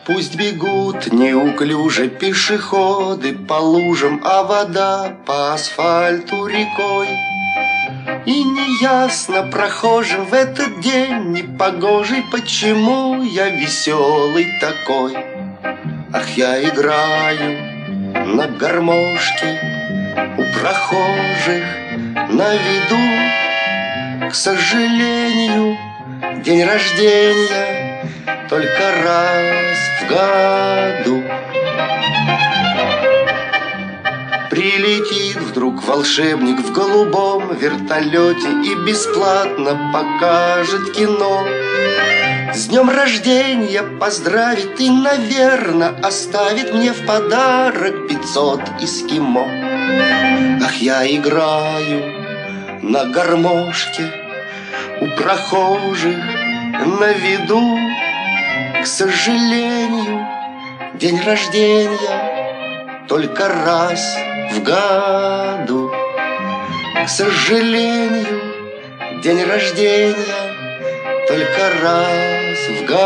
Пусть бегут неуклюже пешеходы по лужам, а вода по асфальту рекой. И неясно прохожим в этот день непогожий, почему я веселый такой. Ах, я играю на гармошке у прохожих на виду. К сожалению, день рождения только раз в году. Прилетит вдруг волшебник в голубом вертолете и бесплатно покажет кино. С днем рождения поздравит и, наверно, оставит мне в подарок 500 эскимо. Ах, я играю на гармошке у прохожих на виду. К сожалению, день рождения только раз в году. К сожалению, день рождения только раз в году.